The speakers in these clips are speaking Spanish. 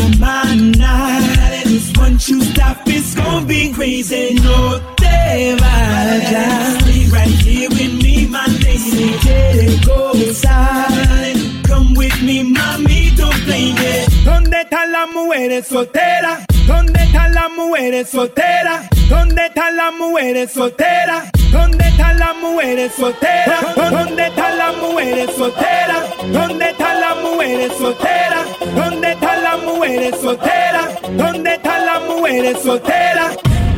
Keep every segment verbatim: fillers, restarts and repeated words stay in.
maná. This once you stop, it's gonna be crazy. No te vayas. Stay right here with me, my lady. Si quieres gozar, come with me, mami, don't play it. ¿Dónde están las mujeres solteras? ¿Dónde están las mujeres solteras? ¿Dónde están las mujeres solteras? ¿Dónde están las mujeres solteras? ¿Dónde están las mujeres solteras? ¿Dónde están las mujeres solteras? ¿Dónde están las mujeres solteras? ¿Dónde están las mujeres solteras?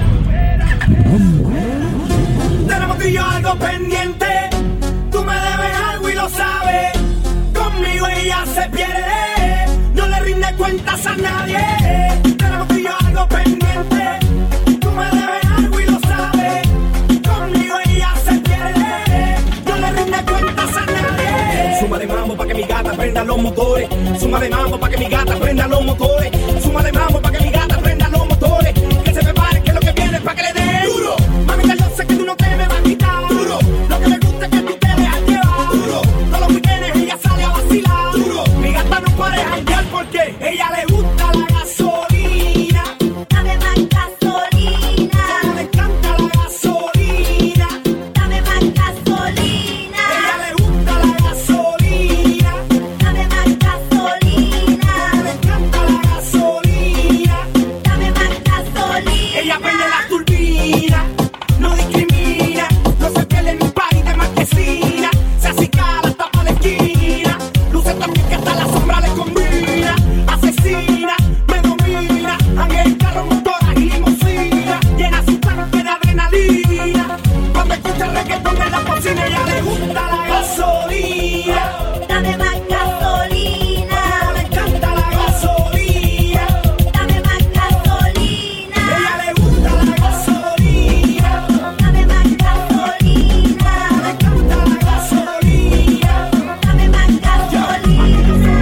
Tenemos tú y yo algo pendiente. Tú me debes algo y lo sabes. Conmigo ella se pierde. No le rinde cuentas a nadie. Tenemos tú y yo algo pendiente. Tú me debes algo y lo sabes. Conmigo ella se pierde. No le rinde cuentas a nadie. Suma de mambo pa' que mi gata prenda los motores. Suma de mambo pa' que mi gata prenda los motores. Suma de mambo pa' que mi gata prenda los motores. Que se prepare que lo que viene es pa' que le dé duro. Mamita, yo sé que tú no te me vas a quitar duro. Lo que me gusta es que tú te dejas llevar duro. Todos los weekends ella sale a vacilar duro. Mi gata no puede janguear porque ella le gusta la gasolina. Dame más gasolina. Ella le encanta la gasolina. Dame más gasolina. Ella le gusta la gasolina. Dame más gasolina. Ella le encanta la gasolina. Dame más gasolina. Ella prende la turbina, no discrimina, no se pierde en un party de marquesina, se acicala hasta pa' la esquina, luce también que hasta la sombra le combina, asesina, me domina, anda en carro, motora y limusina, llena su tanque de adrenalina, cuando escucha el reggaetón en la cocina, ella le gusta la gasolina. Dame más gasolina. Ella le encanta la gasolina. Dame más gasolina. Ella le gusta la gasolina. Dame más gasolina. Le encanta la gasolina. Dame más gasolina.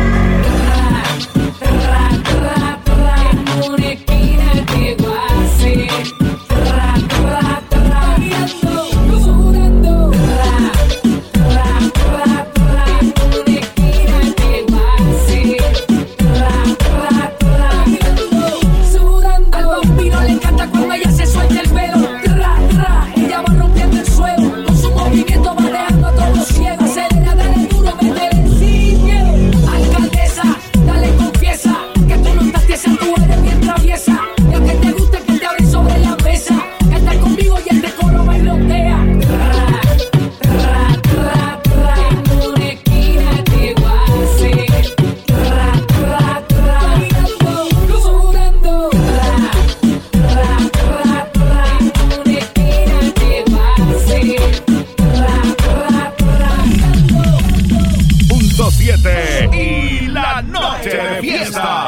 En una esquina llegó así, ra, ra, ra, sudando, sudando, ra, ra, ra, ra. En una esquina llegó así, ra, ra, ra, sudando. Al vampiro le encanta cuando ella se suelta el pelo, ra, ra. Ella va rompiendo el suelo, con su movimiento va dejando a todos ciegos. Acelera, dale duro, métele sin miedo. Alcaldesa, dale confiesa que tú no estás tiesa, tú eres bien traviesa. Y aunque te guste que te abren sobre la mesa, estás conmigo y este coro bailotea. Ra, ra, ra, ra. En una esquina llegó así, ra, ra, ra, sudando, ra, ra, ra, ra. En una esquina llegó así, ra, ra, ra. Punto siete y la noche de fiesta.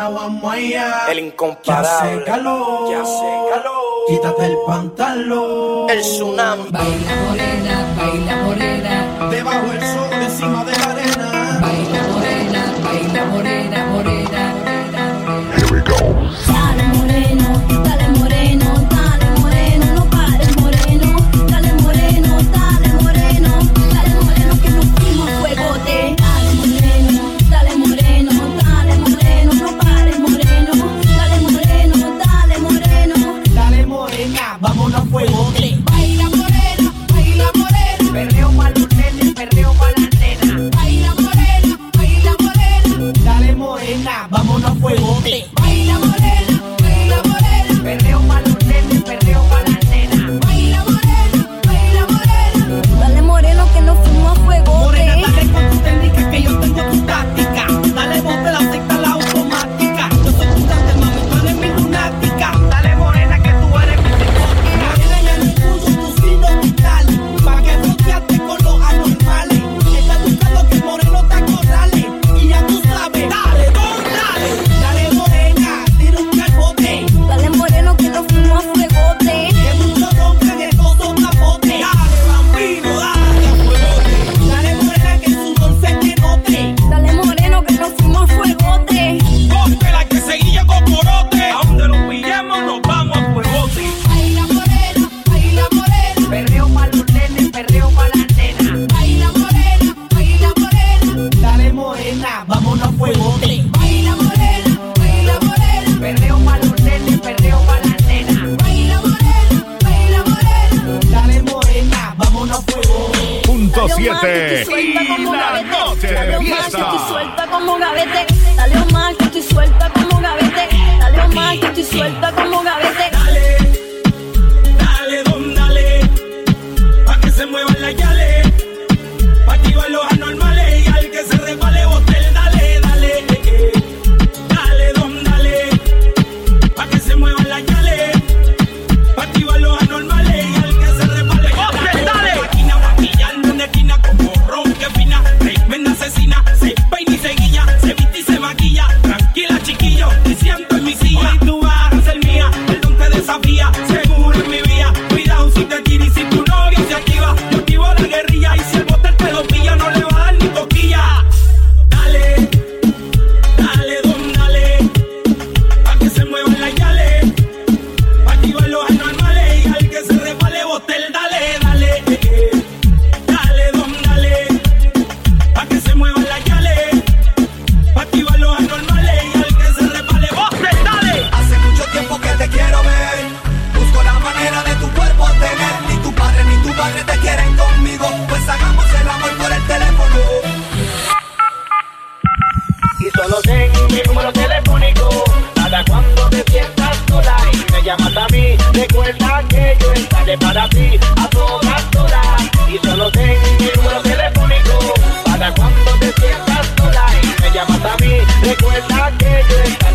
El incomparable. Ya hace calor. Ya hace calor. Quítate el pantalón. El tsunami. Baila morena, baila morena, Debajo el sol, encima de la arena. baila morena, baila morena, morena, morena. Dale moreno, dale moreno, dale moreno, no pares moreno, dale moreno, dale moreno, dale moreno que nos fuimos a fuegote. Dale moreno, dale moreno, dale moreno, no pares moreno, dale moreno, dale moreno. Dale morena, vámonos a fuegote. Baila morena, baila morena, Perreo pa' los nenes, perreo pa' las nenas. baila morena, baila morena, Dale morena, vámonos a fuegote. baila morena, baila morena, Perreo pa' los nenes, perreo pa' las nenas. baila morena, baila morena. Dale moreno que nos fuimos a fuegote. Morena, dale con tu técnica que yo tengo tu táctica. Dale bote la secta, la automática. Yo soy tu tante, mami, tú eres mi lunática. Dale morena que tú eres mi psicótica. Morena, ya no puso tu signo vital. Pa' que bloqueaste con los anormales. Estás buscando que el moreno te acorrale. Y ya tú sabes, dale, don, dale. Dale morena.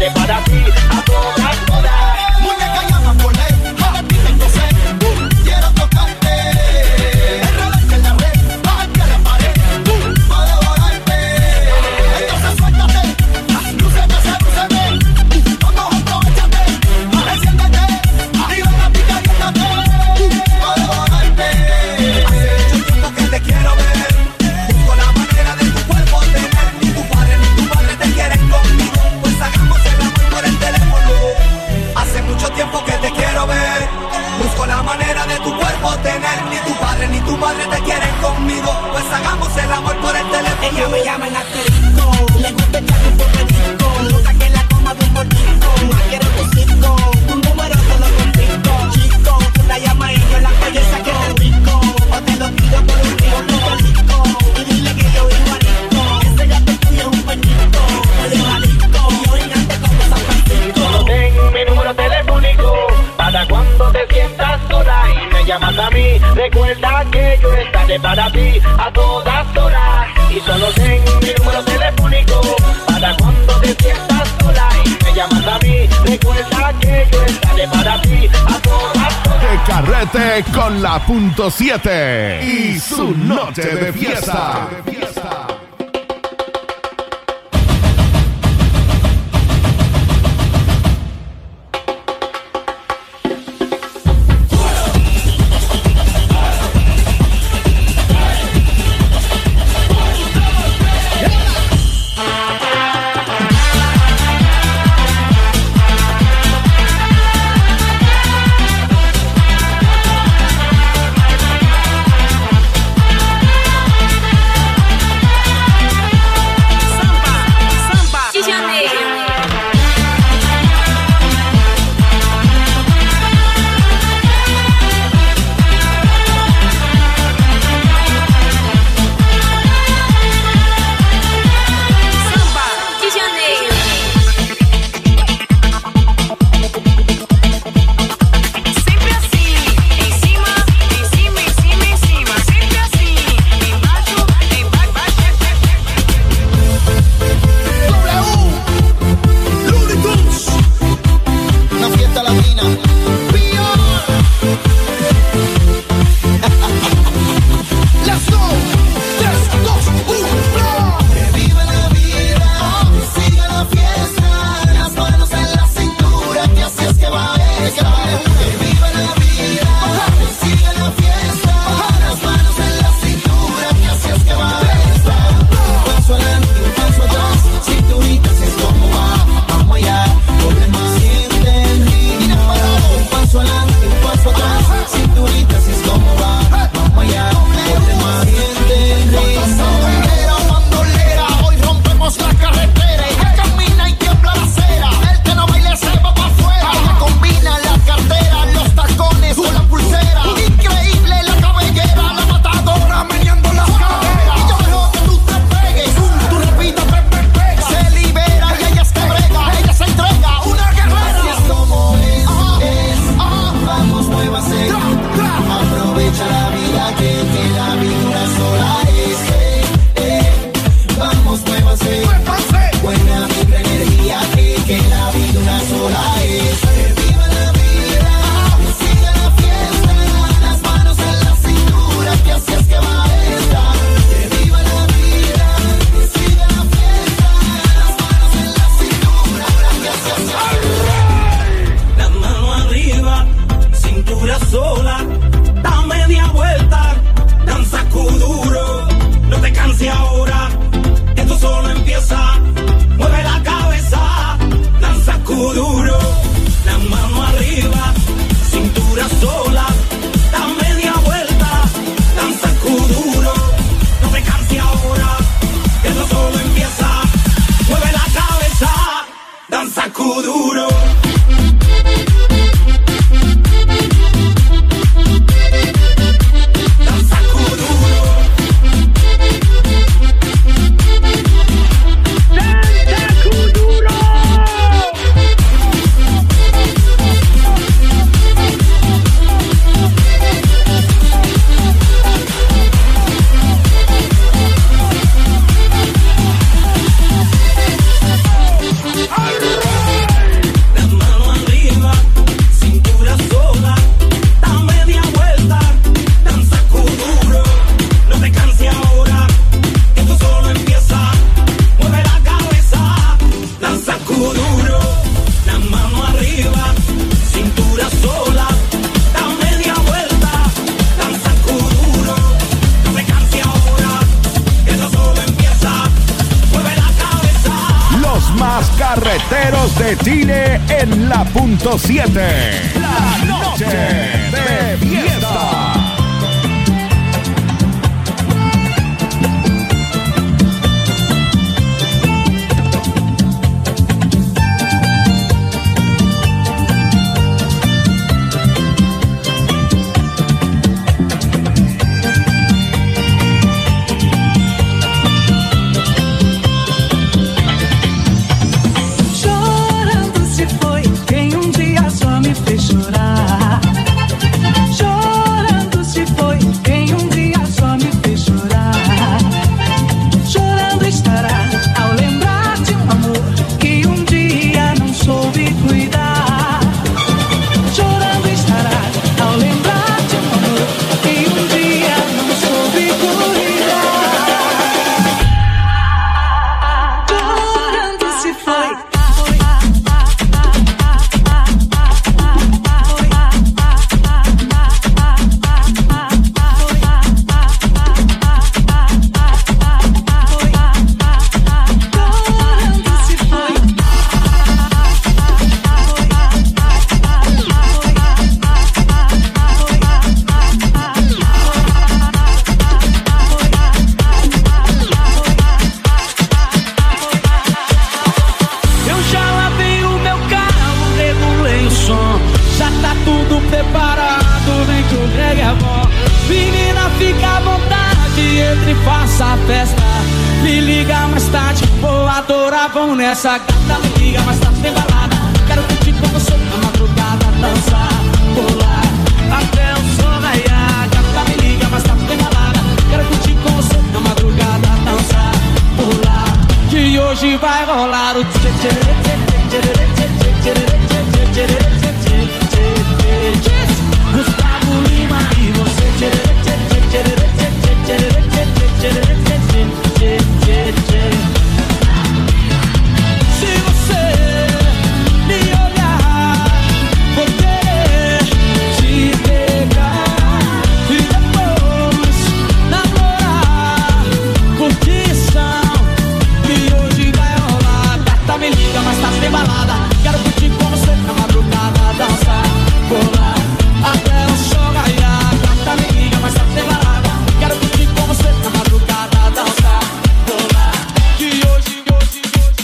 sale para ti a todas horas. Muñeca llama por ley, para ti tengo sed. Uh, quiero tocarte. Enredarte en la red, bajarte a la pared. Uh, para devorarte. Entonces suéltate, lúcete, sedúceme. Vamos, aprovechate, enciéndete. Y ven a picar y andate. Para devorarte. Hace mucho tiempo que te quiero ver. Busco la manera de tu cuerpo tener. Ni tu padre ni tu madre te quieren conmigo. Pues hagamos el amor por el teléfono. Hace mucho tiempo que te quiero ver. Busco la manera de tu cuerpo tener. Ni tu padre ni tu madre te quieren conmigo. Pues hagamos el amor por el teléfono. Ella me llama en asterisco, le gusta echar un poquitico, gusta que la coma de un mordisco, más quiero tu circo, tu número te lo confisco, chico, tú la llamas y yo la belleza que te pico, o te lo tiro por un río, no te disco, y dile que yo vivo rico, ese gato tuyo es un perrito, oye radico, y origante como San Francisco. Solo ten mi número telefónico, para cuando te sientas sola y me llamas a mí, recuerda que yo estaré para ti a todas horas. Y solo ten mi número telefónico, para cuando te sientas sola y me llamas a mí, recuerda que yo estaré para ti a todas horas. De carrete con la punto siete y su noche de fiesta. baile en la punto siete. La noche de fiesta. Essa gata me liga, mas tá sem balada. Quero curtir com você na madrugada, dançar, pular até o sol raiar. Gata me liga, mas tá sem balada. Quero curtir com você na madrugada, dançar, pular. Que hoje vai rolar o tchê tchê tchê tchê tchê tchê tchê tchê tchê. Gustavo Lima e você tchê tchê tchê tchê tchê tchê tchê tchê tchê tchê. Mas tá sem balada. Quero curtir com você na madrugada, dançar, pular até o sol raiar. Gata me liga, mas tá sem balada. Quero curtir com você na madrugada, dançar, pular. Que hoje, hoje,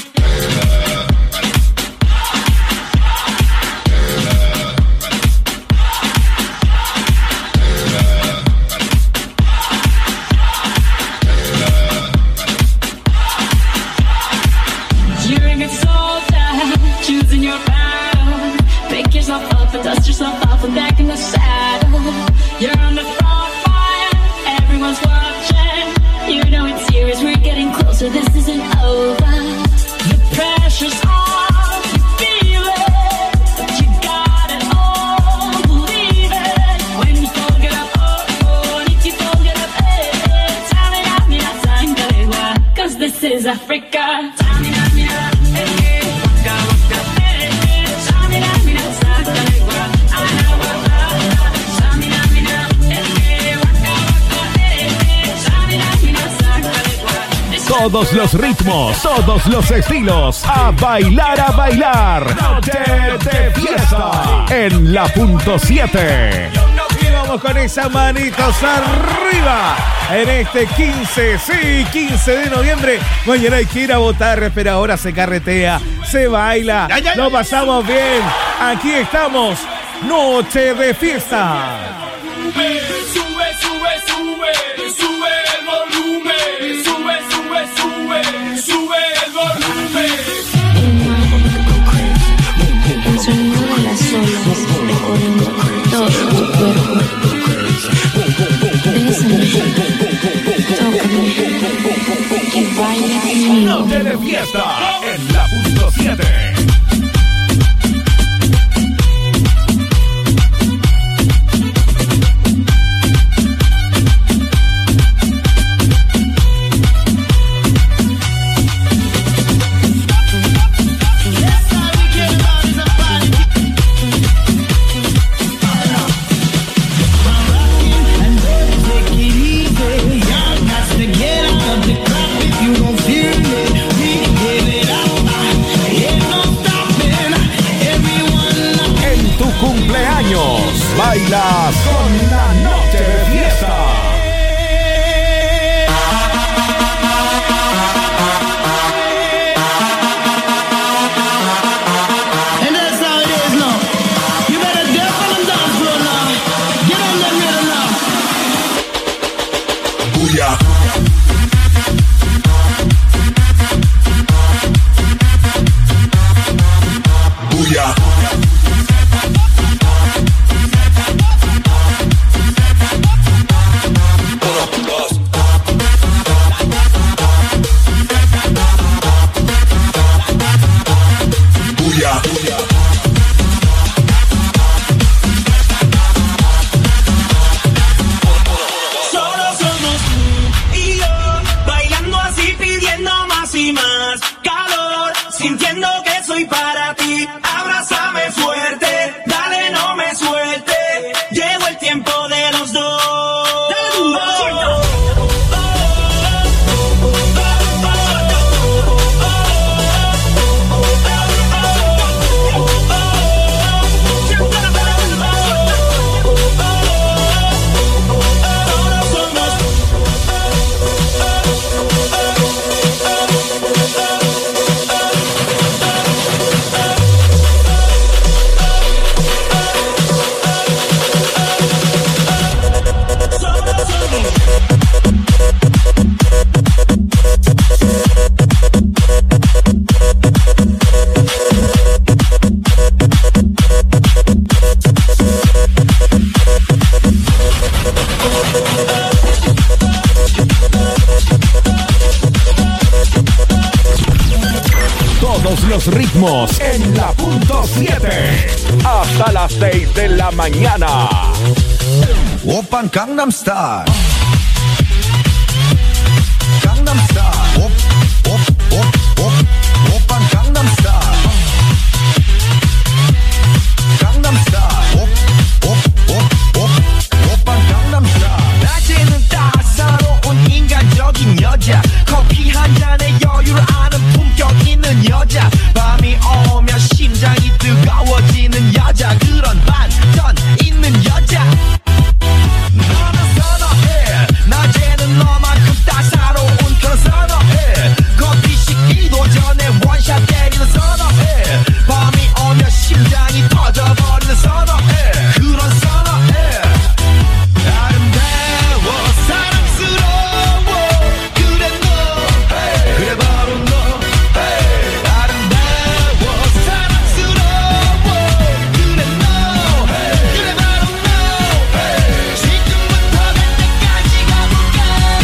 choosing your battle. Pick yourself up and dust yourself off and back in the saddle. You're on the front line, everyone's watching. You know it's serious, we're getting closer, this isn't over. The pressure's on, you feel it, but you got it all, believe it. When you fold it up, oh, oh, need you fold it up, eh, eh. Tamina, mina, sangalewa, cause this is Africa. Tamina, mina, eh, eh. Todos los ritmos, todos los estilos, a bailar, a bailar. Noche de fiesta en la punto siete. Y vamos con esas manitos arriba en este quince, sí, quince de noviembre. Mañana hay que ir a votar, pero ahora se carretea, se baila, ya, ya, lo pasamos ya, ya, ya. bien. Aquí estamos, Noche de Fiesta. Sube, sube, sube, sube, sube el volumen, sube, sube, sube, sube el volumen. El sonido de las olas recorriendo todo tu cuerpo. Bésame, tócame y baila conmigo. Noche de Fiesta en la punto siete. Get out of the crowd if you don't feel it. We get it. Bailas con la noche de fiesta. Los ritmos en la punto siete hasta las seis de la mañana. Oppan Gangnam Style. Gangnam Style. Op, op, op, op. Oppan Gangnam Style. Gangnam Style. Op, op, op, op. Oppan Gangnam Style. 낮에는 따사로운 인간적인 여자. 커피 한 잔에 여유를 아는 품격 있는 여자. 밤이 오면 심장이 뜨거워지는 여자. 그런 반전 있는 여자. 너는 선호해. 낮에는 너만큼 따사로운 그런 선호해. 커피 식기도 전에 원샷 때리는 선호해. 밤이 오면 심장이 터져버리는 선호해. 그런 선호해. 아름다워 사랑스러워 그래 너 hey. 그래 바로 너 hey. 아름다워 사랑스러워 그래 너 hey. 그래 바로 너 hey. 지금부터 갈 때까지 가볼까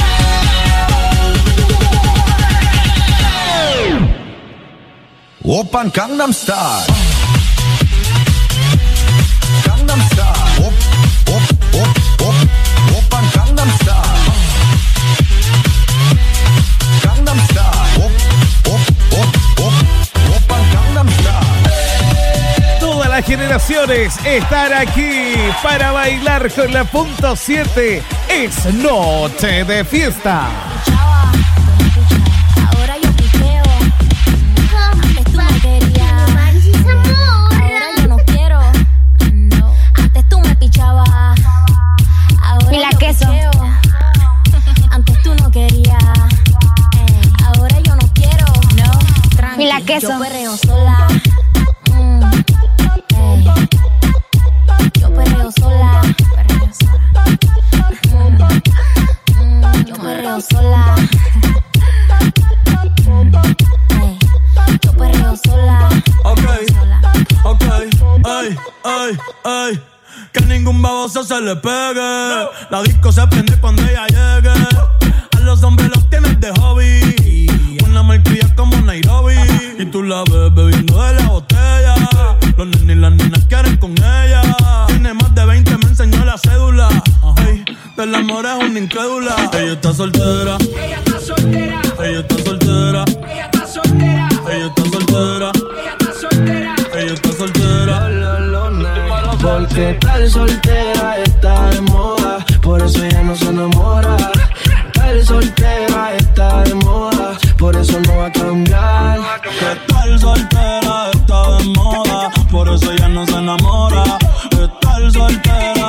오빤 강남 스타일 강남 스타일 오, 오, 오, 오, 오빤 강남 스타일 강남 스타일 오, 오, 오, 오, 오빤 강남 스타일. Todas las generaciones están aquí para bailar con la punto siete. Es noche de fiesta. Chava, ahora yo piqueo. Antes tú me querías. Ahora yo no quiero. Antes tú me pichabas. Ahora Y la yo queso. piqueo. Antes tú no querías. Ahora yo no quiero. No. Y la queso. Yo perreo sola. Mm. Ey. Yo perreo sola. Perreo sola. Mm. Mm. Yo perreo sola. Ey. Yo perreo sola. Ok, Sola. ok, ay, ay, ay. Que ningún baboso se le pegue. La disco se prende cuando ella llegue. A los hombres los tienes de hobby. Una malcria como Nairobi. Y tú la ves bebiendo de la botella. Los nenes y las nenas quieren con ella. Tiene más de veinte, me enseñó la cédula. Ay, del amor es una incrédula. Ella está soltera. Ella está soltera. Ella está soltera. Ella está soltera. Ella está soltera. Ella está soltera. Ella está soltera. Porque tal soltera está de moda, por eso ella no se enamora. Tal soltera está de moda, por eso no va a cambiar. Que tal soltera está de moda, por eso ella no se enamora. Estar soltera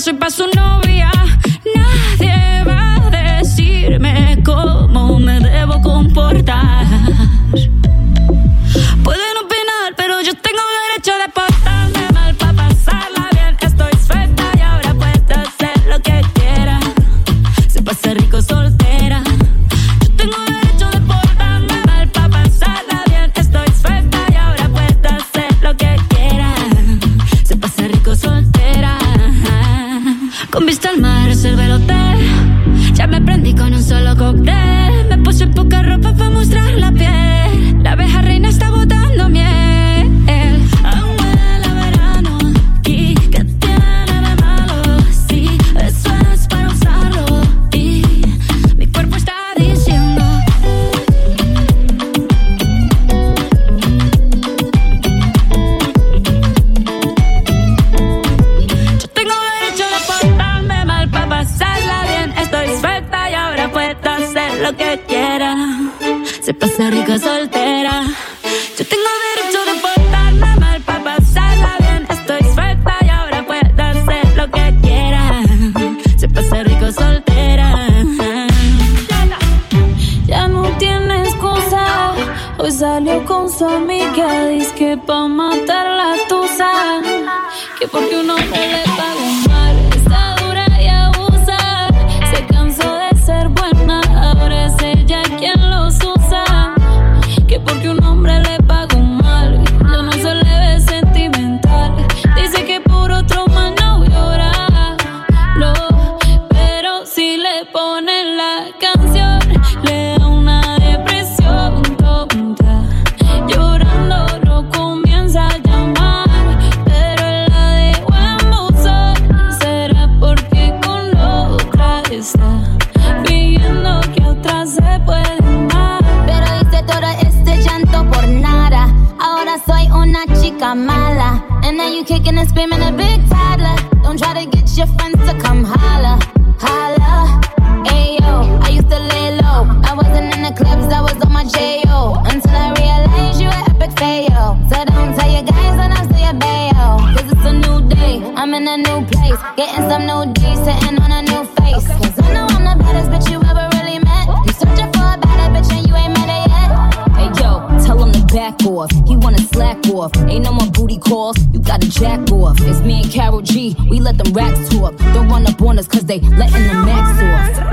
soy pa' su novia. Nadie va a decirme cómo me debo comportar. Pueden opinar, pero yo tengo derecho de portarme mal pa' pasarla bien. Estoy suelta y ahora puedo hacer lo que quiera. Se pasa rico soltera. Yo tengo derecho de portarme mal pa' pasarla bien. Estoy suelta y ahora puedo hacer lo que quiera. Se pasa rico soltera. Con vista al mar, reservé el hotel. Ya me prendí con un solo cóctel. Me puse poca ropa pa' mostrar la piel. La abeja reina está botando miel. Aún me huele a verano. ¿Y qué tiene de malo? Sí, eso es para usarlo. Y mi cuerpo está diciendo: yo tengo derecho de portarme mal pa' pasarla bien. Estoy suelta y ahora puedo hacer lo que quiera. Se pasa rica soltera. Yo tengo derecho de portarme mal pa' pasarla bien. Estoy suelta y ahora puedo hacer lo que quiera. Se pasa rico soltera. Ya no tiene excusa. Hoy salió con su amiga. Dice que pa' matar la tusa. Que porque un hombre le pagó mal. Está dura y abusa. Se cansó de ser buena. Ahora es ella quien los usa. Que porque un hombre le pagó mal, ya no se le ve sentimental. Dice que por otro más no llora, no. Pero si le ponen la canción, le da una depresión tonta. Llorando no comienza a llamar, pero él la dejó en buzón. Será porque con otra está fingiendo que otra se puede amar. Pero hice todo este llanto por nada. Ahora soy una chica mala. And now you kicking and screaming a big toddler. Don't try to get your friends to come holla, holla. Ayo, I used to lay low. I wasn't in the clubs, I was on my J O. Until I realized you were epic fail. So don't tell your guys when I say a bayo. Cause it's a new day, I'm in a new place. Getting some new D's, sitting on a new face. Cause I know I'm the baddest bitch you ever really met. You searching for a better bitch and you ain't met her yet. Hey yo, tell him to back off. He wanna slack off. Ain't no more booty calls, you gotta jack off. It's me and Karol G, we let them racks talk. Don't run up on us cause they letting the max off.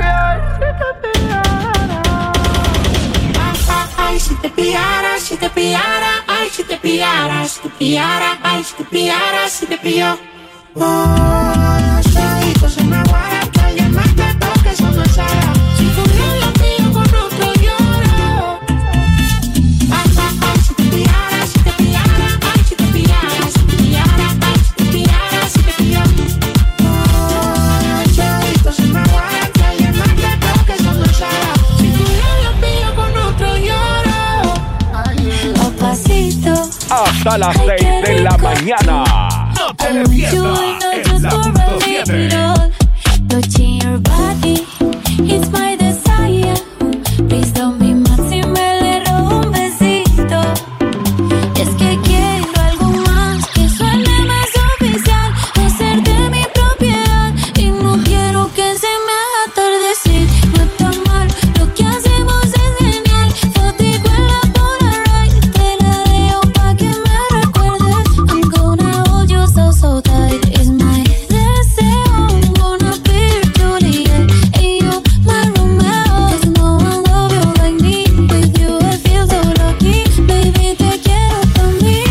Ay, si te pillara, si te pillara, ay, si te pillara, si te pillara, ay, si te pillara, si te pilló. Oh, chiquito, se me aguara, que alguien más te toque, eso no es nada. Si tú bien la pillo con otro lloro. Ay, ay, ay, si te pillara, si te pillara, ay, si te pillara, si te pillara, ay, si te pillara, si te pilló. Oh, chiquito, se me aguara, que alguien más te toque, eso no es nada. Si tú bien la pillo con otro lloro. Pasito. Hasta las seis de la mañana. No te le pierdas en la punto siete. Touching your body is my desire. Please don't be mad si me le robo un besito. Es que quiero algo más que suene más oficial. Hacerte mi propiedad y no quiero que se me haga tardecir. No está mal, lo que hacemos es genial. Fotico en la Polaroid, te la dejo pa' que me recuerdes. I'm gonna hold you so, so tight. It's my deseo, I'm gonna be Juliet. And you, my Romeo. There's no one love you like me. With you I feel so lucky. Baby, te quiero pa' mí.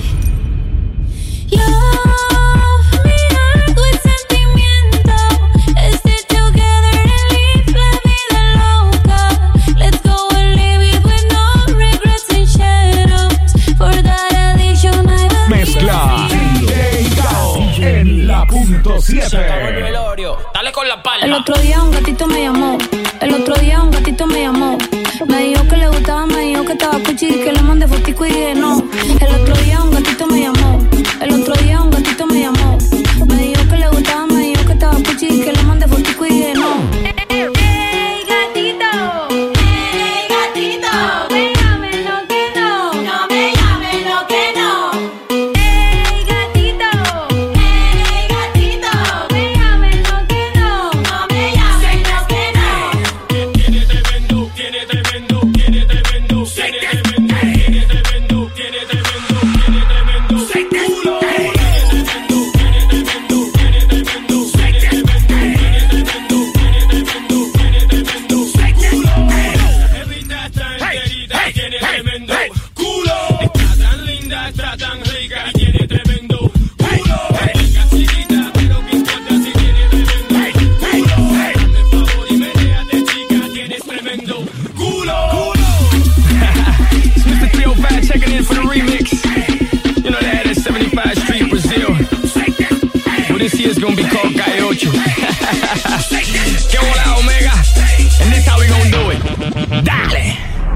Love, mi algo es sentimiento. Stay together and live la vida loca. Let's go and live it with no regrets and shadows. For that addiction I will Mezcla D J Cao en la punto siete. Dale con la palma. El otro día un gatito me llamó. El otro día un gatito me llamó. Me dijo que le gustaba, me dijo que estaba cuchi y que le mandé fotico y dije no. El otro día un gatito me llamó. El otro día un gatito me llamó. Me dijo que le gustaba, me dijo que estaba cuchi y que le mandé fotico y dije no. Hey gatito, hey gatito, déjame lo que no, no me llames lo que no. Hey gatito, hey gatito, déjame Gonna be called Gaiocho. Que hola, Omega. And this how we gonna do it. Dale.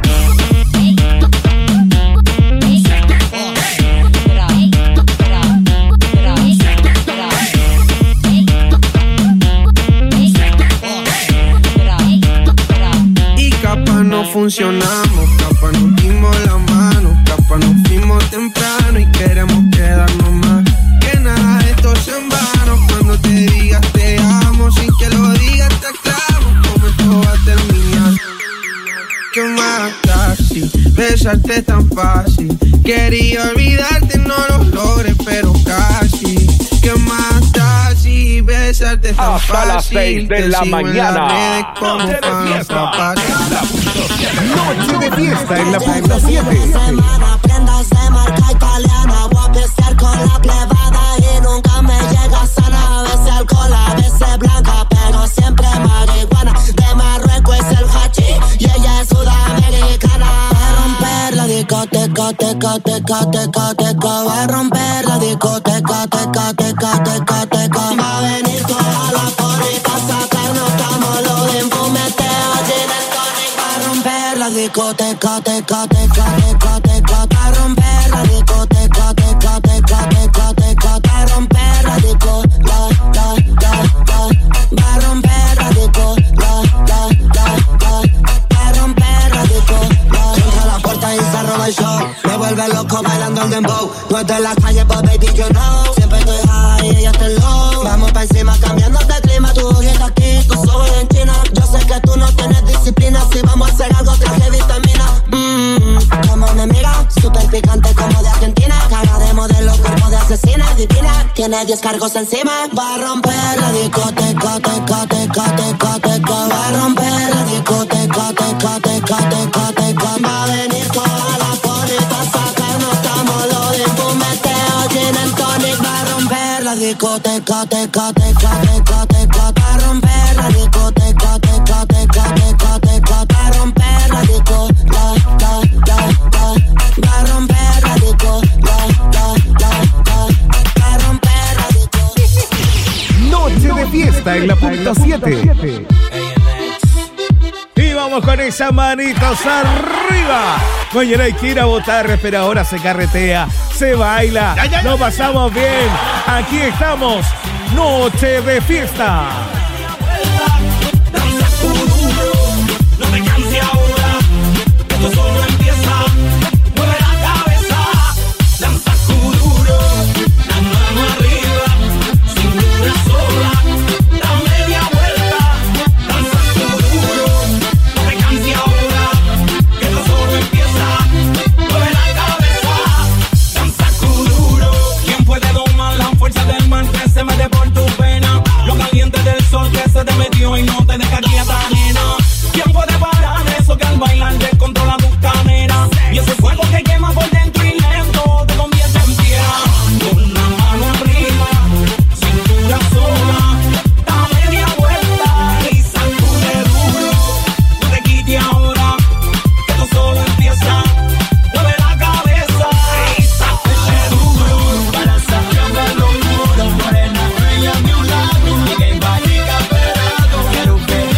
Y capaz no funcionamos, capaz nos dimos la mano, capaz nos fuimos temprano y queremos quedarnos más. Que nada de esto se en vano cuando te digas te amo, sin que lo digas te clavo, como esto va a terminar. ¿Qué más casi? Besarte es tan fácil. Quería olvidarte, no lo logré, pero casi. ¿Qué más casi? Besarte es tan Hasta fácil. las seis de la mañana. Noche de fiesta. Noche de fiesta en la punto siete. Prendas de marca italiana, voy a pistear con la plebada y nunca me llega sana. A veces alcohol, a veces blanca, pero siempre marihuana. De Marruecos es el hachís y ella es sudamericana. Va a romper la discoteca, teca, teca, teca, teca. Va a romper la discoteca, teca, teca, teca, teca. Va a venir toda la poli pa' sacarnos cámalo de fumeteo, gin and tonic. Va a romper la discoteca, teca, teca, teca, teca. Va a romper la discoteca, teca, teca, teca, teca. Va a romper la disco, la, la, la, la. Va a romper la disco, la, la, la, la. Va a romper la disco, la. Entra a la puerta y se roba el show. Me vuelve loco bailando el dembow. No es de la calle, but baby, you know. Siempre estoy high y ella está low. Vamos pa' encima cambiando de clima. Tu ojito aquí, tus ojos en China. Yo sé que tú no tienes disciplina. Si vamos a hacer algo, traje vitamina. Mmm, como me mira, súper picante como de Argentina. Cara de modelo, cuerpo de asesina, divina. Tiene diez cargos encima. Va a romper la discoteca, teca, teca, teca, teca. Va a romper la discoteca, teca, teca, teca, teca. Va a venir toda la poli pa' sacarnos cámalo de fumeteo, gin and tonic. Va a romper la discoteca, teca, teca, teca, teca. Va a romper la discoteca, teca, teca, teca, teca. Va a romper la disco, la, la, la, la. Va a romper la disco, la, la, la, la. Va a romper la disco. Noche de fiesta en la punto siete. Y vamos con esas manitos arriba. Mañana hay que ir a votar, pero ahora se carretea, se baila, ya, ya, ya, lo pasamos ya, ya, ya. bien. Aquí estamos, Noche de Fiesta. No te canses ahora, esto solo empieza. Mueve la cabeza, danza kuduro, la mano arriba, cintura sola, da media vuelta, danza kuduro. No te canses ahora, esto solo empieza. Mueve la cabeza, danza kuduro. ¿Quién puede domar la fuerza del mar que se mete por tu pena? Lo caliente del sol que se te metió y no te deja quieta, nena. ¿Quién puede parar eso que al bailar descontrola tus caderas? Y ese fuego que quema por dentro y lento te convierte en piedra. Con la mano arriba, cintura sola, da media vuelta y sacude duro. No te quites ahora, que esto solo empieza. Mueve la cabeza y sacude duro. Para sacar de los muros, morena, bella de un lado. Y que vaya esperado, quiero ver.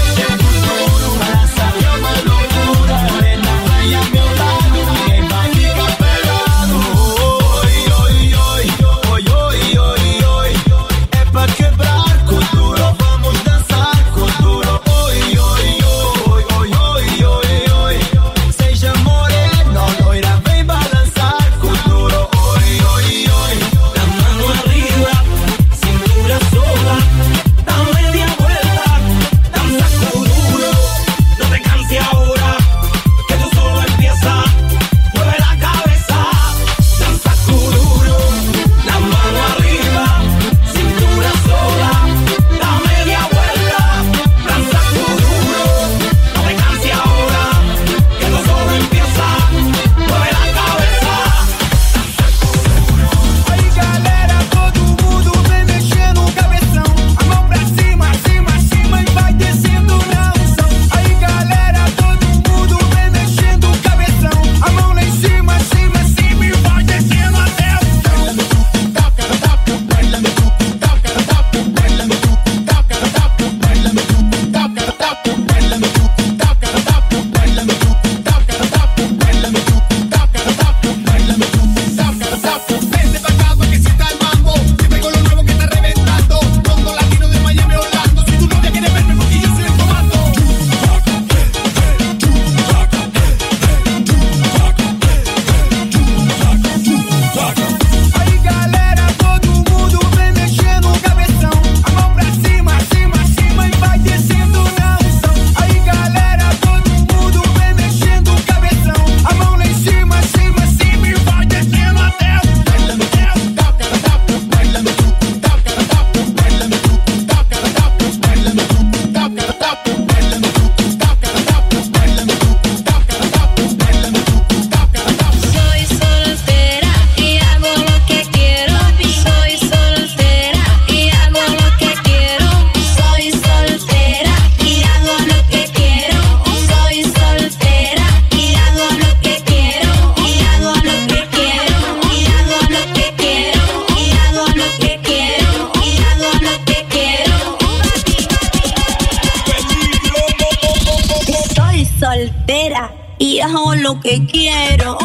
y hago lo que quiero.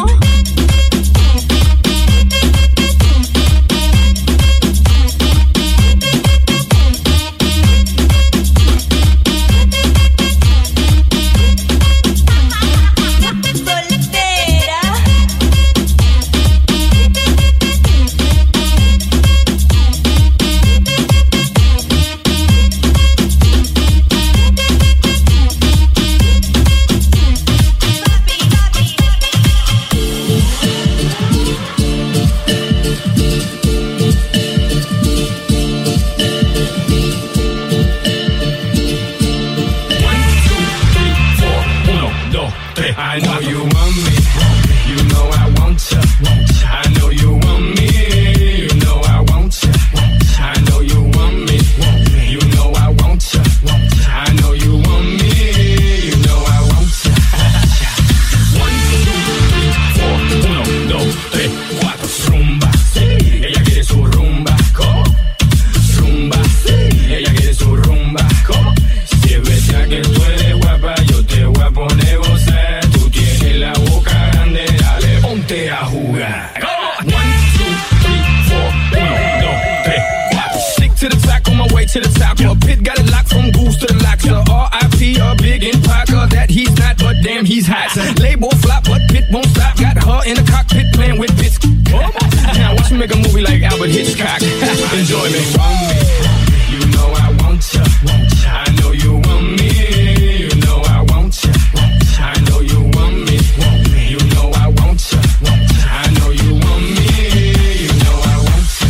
I know you want me, you know I want ya. I know you want me, you know I want ya. I know you want me, you know I want ya. I know you want me, you know I want ya. One, two, three, four, uno, dos, tres, cuatro, rumba. Ella quiere su rumba, ¿cómo? Rumba, ella quiere su rumba, ¿cómo? Si es verdad que tú eres guapa, yo te voy a poner gozar. La boca grande, dale, ponte a jugar. One, two, three, four, uno, dos, tres, cuatro. Stick to the track on my way to the top. A pit got it locked from goose to the locks. The R I P a big impact that he's not, but damn he's hot. Label flop, but Pit won't stop. Got her in the cockpit playing with bits. Now watch me make a movie like Albert Hitchcock. Enjoy me. You know I want ya. I know you want me. You know I want ya. I know you want me. You know I want ya. I know you want me. You know I want ya.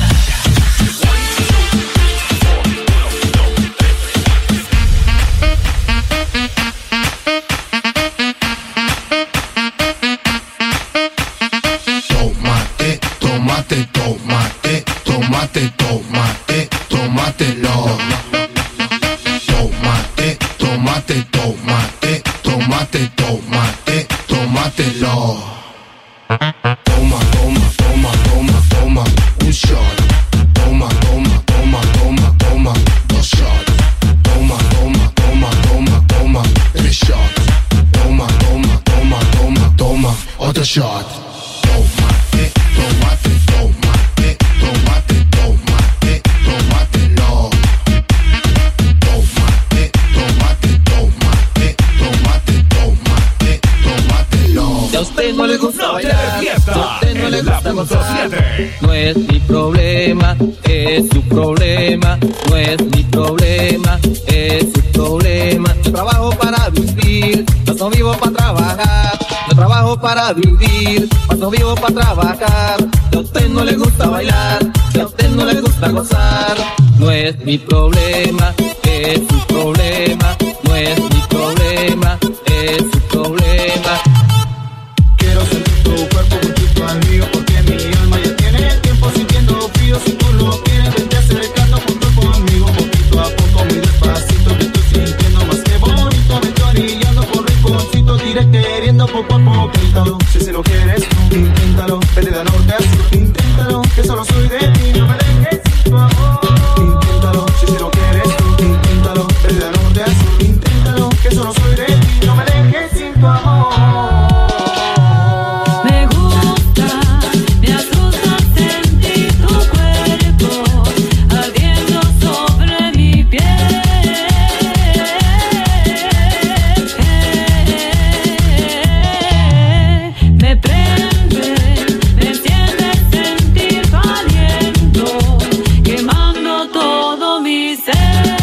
Tomate, tomate, tomate, tomate, tomate, tomatelo. Tomate, tomate, tomate, tomate, tomate, tomatelo. Toma, toma, toma, toma, toma, un shot. Toma, toma, toma, toma, toma, dos shots. Toma, toma, toma, toma, toma, tres shots. Toma, toma, toma, toma, toma, otro shot. Tomate, tomate, tomate, tomate, tomate, tomatelo. Tomate, tomate, tomate, tomate, tomate, tomatelo. Si a usted no le gusta Noche bailar, de fiesta si a usted no le en la gusta punto gozar, siete. no es mi problema, es su problema. No es mi problema, es su problema. Yo trabajo para vivir, más no vivo para trabajar. Yo trabajo para vivir, más no vivo para trabajar. Si a usted no le gusta bailar, si a usted no le gusta gozar, no es mi problema, es su problema. No es mi problema, es su problema. Quiero sentir tu cuerpo juntito al mío, porque mi alma ya tiene tiempo sintiendo frío. Si tú lo quieres, vente acercando junto conmigo, poquito a poco, muy despacito, que estoy sintiendo más que bonito. Me estoy orillando por rinconcito, diré queriendo poco a poquito. Si se lo quieres, inténtalo, vete de norte a sur, inténtalo, que solo soy de ti, no me dejes sin tu amor. Inténtalo, si se lo quieres, inténtalo, vete de norte a sur, inténtalo, que solo soy de ti, no me dejes sin tu amor. Me gusta, me asusta sentir tu cuerpo ardiendo sobre mi piel. Me prende, me enciende el sentir caliento, quemando todo mi ser.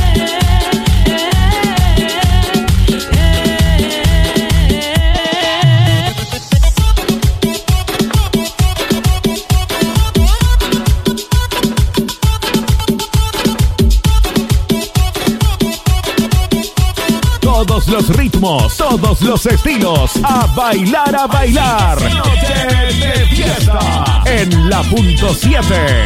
Todos los ritmos, todos los estilos, a bailar, a bailar. Noche de fiesta en la punto siete.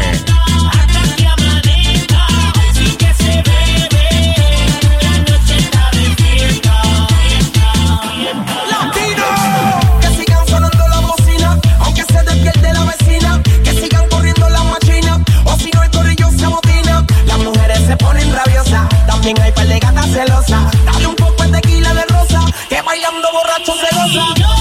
Que sigan sonando la bocina, aunque se despierte la vecina. Que sigan corriendo las machinas, o si no el corrillo se amotina. Las mujeres se ponen rabiosas, también hay par de gatas celosas. Dale un poco de tequila de rosa, que bailando borracho se goza.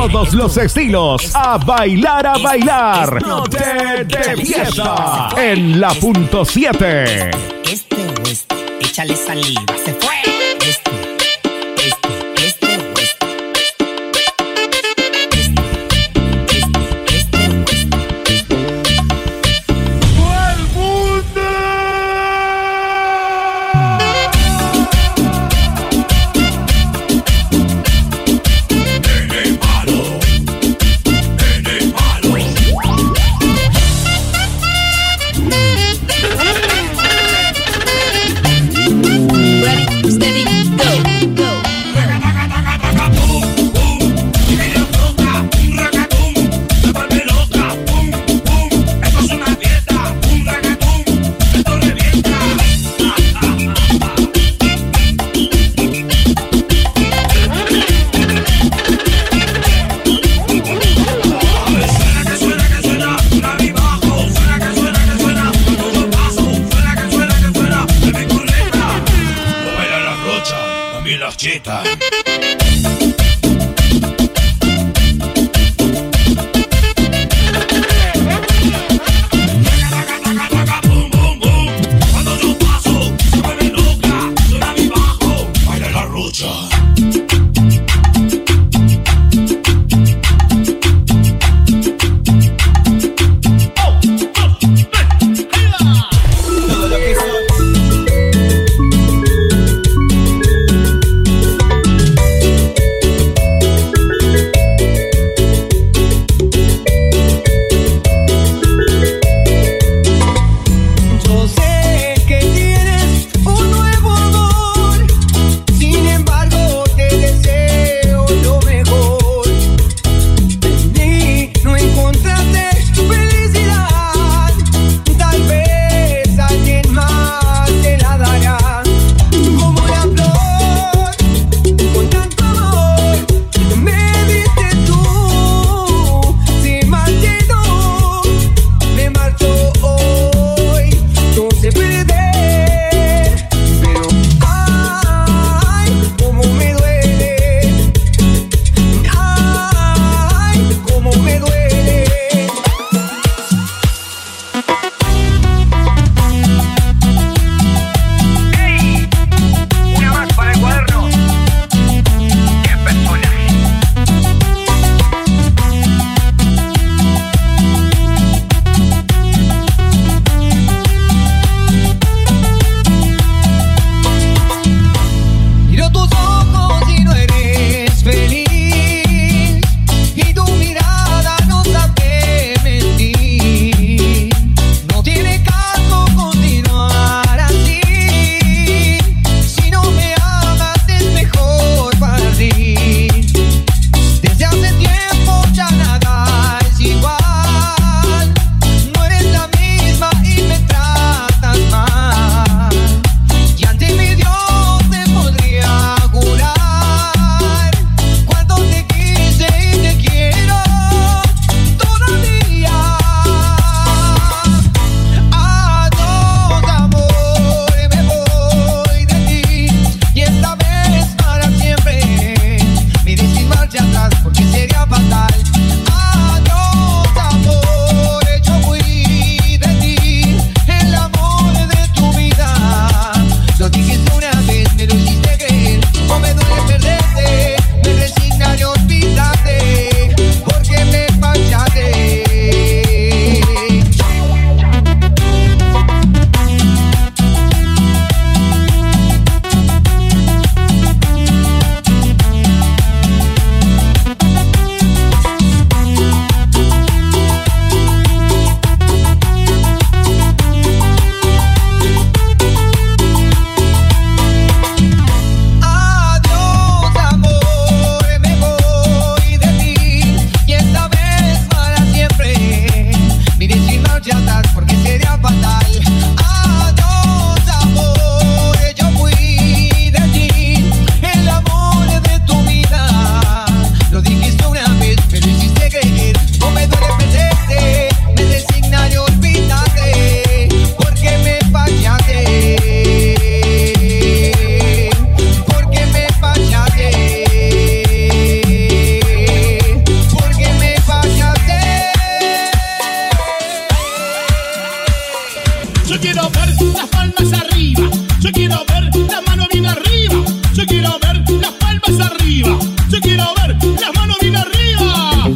Todos los estilos a bailar, a bailar. Noche de fiesta en la punto siete. Este o este, échale saliva, se fue. Este, este, este o este.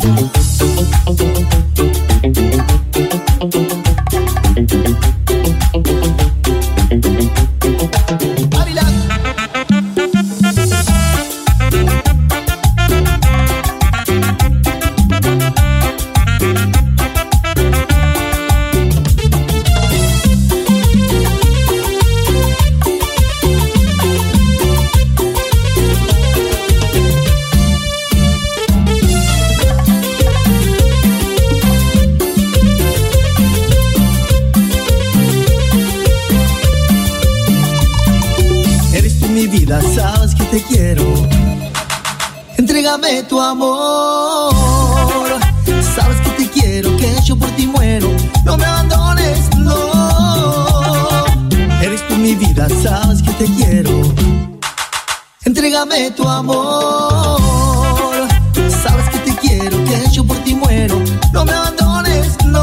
Entrégame tu amor. Sabes que te quiero, que yo por ti muero. No me abandones, no. Eres tú mi vida, sabes que te quiero. Entrégame tu amor. Sabes que te quiero, que yo por ti muero. No me abandones, no.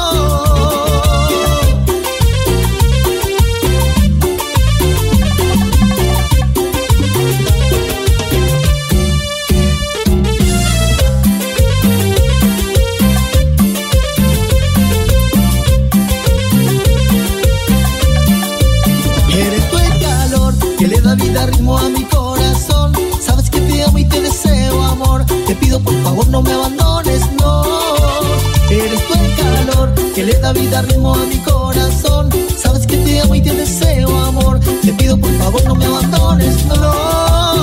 Vida ritmo a mi corazón. Sabes que te amo y te deseo amor. Te pido por favor no me abandones, no. Eres tú el calor que le da vida ritmo a mi corazón. Sabes que te amo y te deseo amor. Te pido por favor no me abandones, no.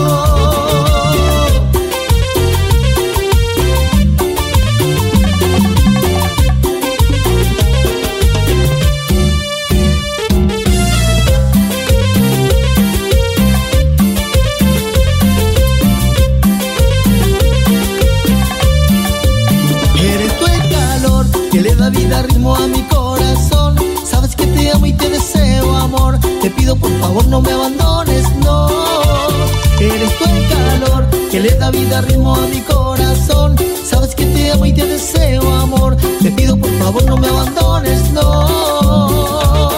Vida ritmo a mi corazón. Sabes que te amo y te deseo amor. Te pido por favor no me abandones, no. Eres tú el calor que le da vida ritmo a mi corazón. Sabes que te amo y te deseo amor. Te pido por favor no me abandones, no.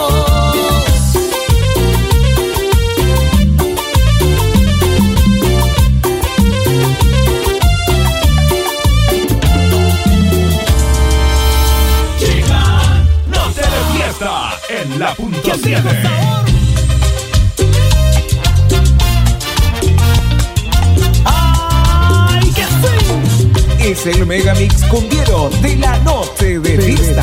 En la punto siete. ¡Ay, que sí! Es el Megamix cumbiero de la noche de fiesta.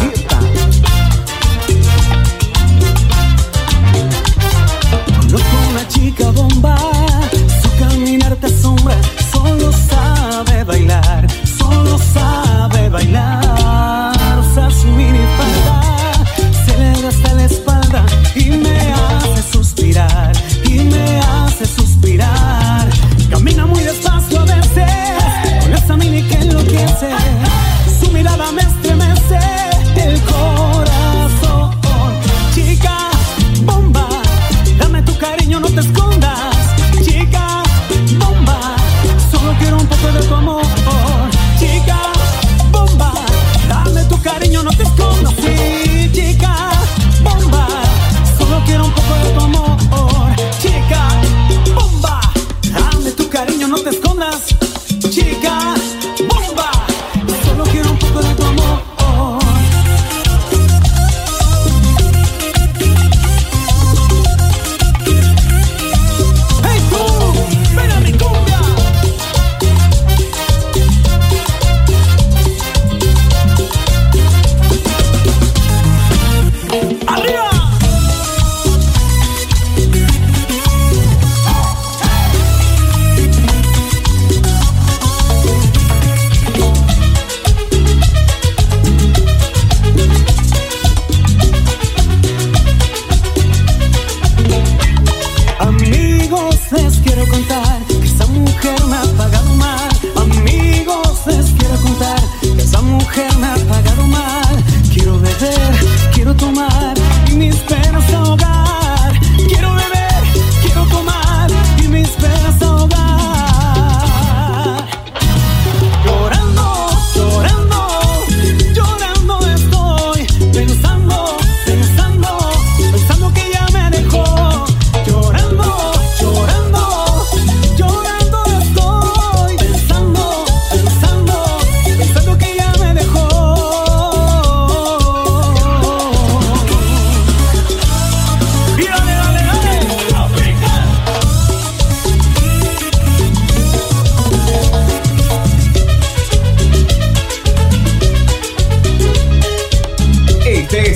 Conozco una chica bomba, su caminar te asombra. Solo sabe bailar, solo sabe bailar. Usa su minifalda, se le gasta la espalda y me hace suspirar, y me hace suspirar. Camina muy despacio a veces, con esa mini que enloquece. Su mirada me estremece el corazón. Chica bomba, dame tu cariño, no te escondas. Chica bomba,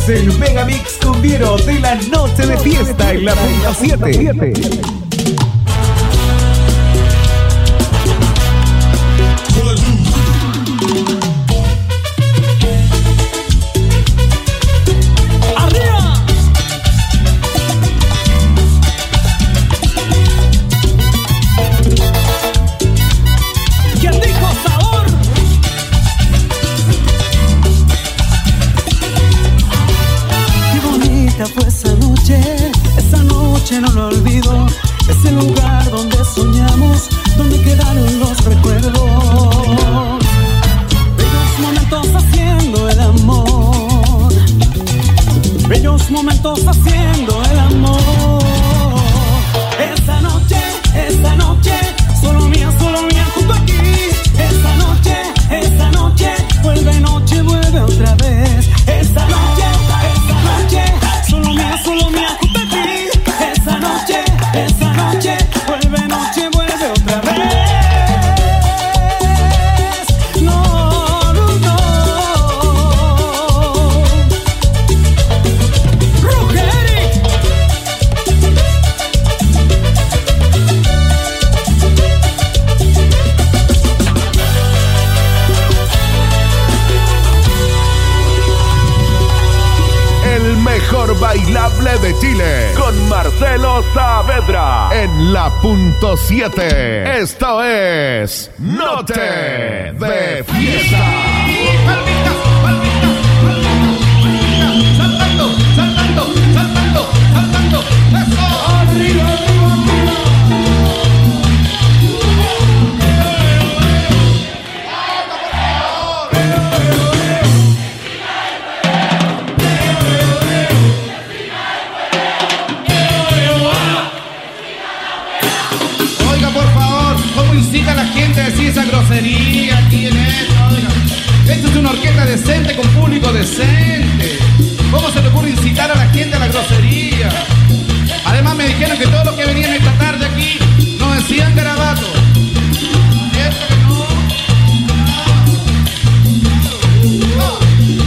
Es el Megamix cumbiero de la noche de fiesta en la punto siete. Fue esa noche, esa noche no lo olvido. Ese lugar donde soñamos, donde quedaron los recuerdos. Bellos momentos haciendo el amor. Bellos momentos haciendo el amor. Esa noche, esa noche, solo mía, solo mía junto aquí. Esa noche, esa noche, vuelve noche, vuelve otra vez. Esa noche, esa noche, solo mía, solo mía junto a ti. Esa noche, esa noche, vuelve noche, vuelve otra vez. No, no, no. Rugeri. El mejor bailable de Chile con Marcelo Saavedra en la punto siete. Esto es Noche de Fiesta. Palmitas, palmitas, palmitas, palmitas, saltando, saltando, saltando, saltando, eso, arriba, arriba, Oiga, por favor, ¿cómo incita a la gente a decir esa grosería aquí en esto? Oiga, esto es una orquesta decente con público decente. ¿Cómo se le ocurre incitar a la gente a la grosería? Además me dijeron que todos los que venían esta tarde aquí no decían garabato. ¿Cierto que no? No.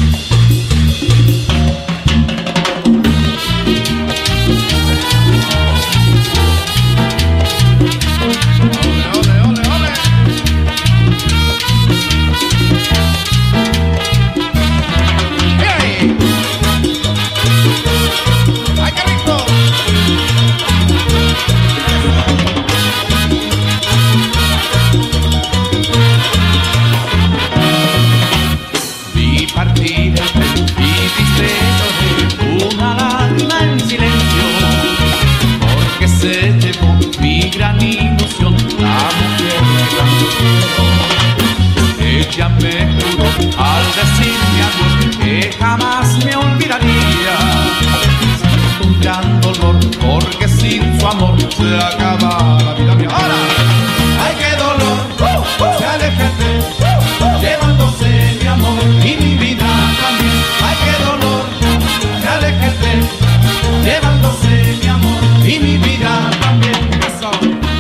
Vi partir y triste lloré una lágrima en silencio, porque se llevó mi gran ilusión, la mujer que tanto quiero. Ella me juró al decirme adiós que jamás me olvidaría. Siento un gran dolor porque sin su amor se acaba la vida mía. Ahora, ay qué dolor, se aleja de llevándose mi amor y mi vida también. Ay qué dolor, se aleja de llevándose mi amor y mi vida también. Eso.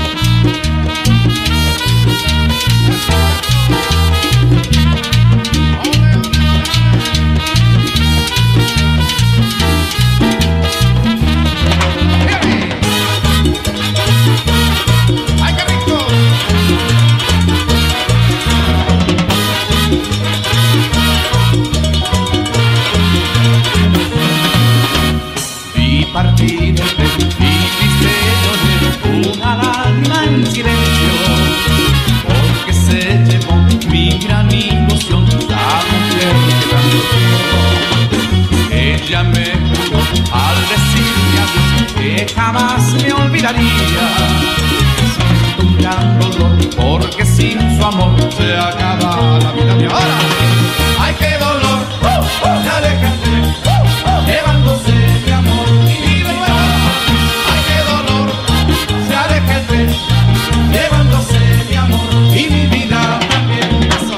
Vi partir y triste lloré una lágrima en silencio, porque se llevó mi gran ilusión, la mujer que tanto quiero. Ella me juró al decirme adiós que jamás me olvidaría. Siento un gran dolor porque sin su amor se acaba la vida mía. Ahora, ay qué dolor, se aleja de llevándose mi amor y mi vida. Ay qué dolor, se aleja de llevándose mi amor y mi vida también. Eso.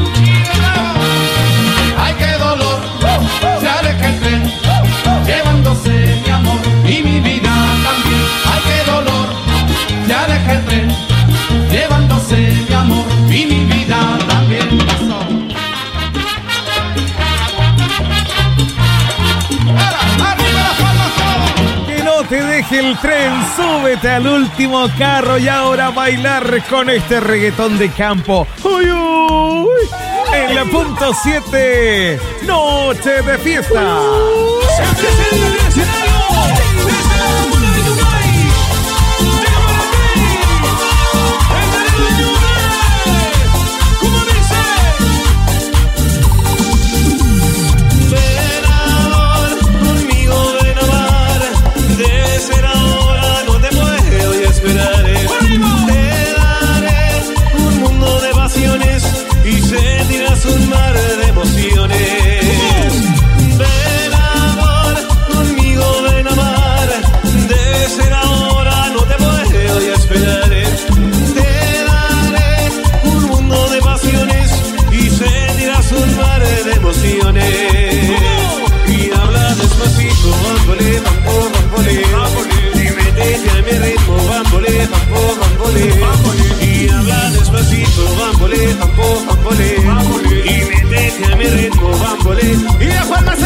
Ay qué dolor, se aleja el tren llevando deje el tren, súbete al último carro y ahora bailar con este reggaetón de campo. ¡Uy, uy! En la punto siete, noche de fiesta. Un mar de emociones. Ven amor, conmigo ven a amar. De ser ahora no te puedo y esperaré. Te daré un mundo de pasiones y sentirás un mar de emociones. Y habla despacito, bambole, bambo, bambole, y métete a mi ritmo, bambole, bambo, bambole. Y habla despacito, bambole, bambo, bambole. Y métete a mi ritmo, bambole. Y la Juan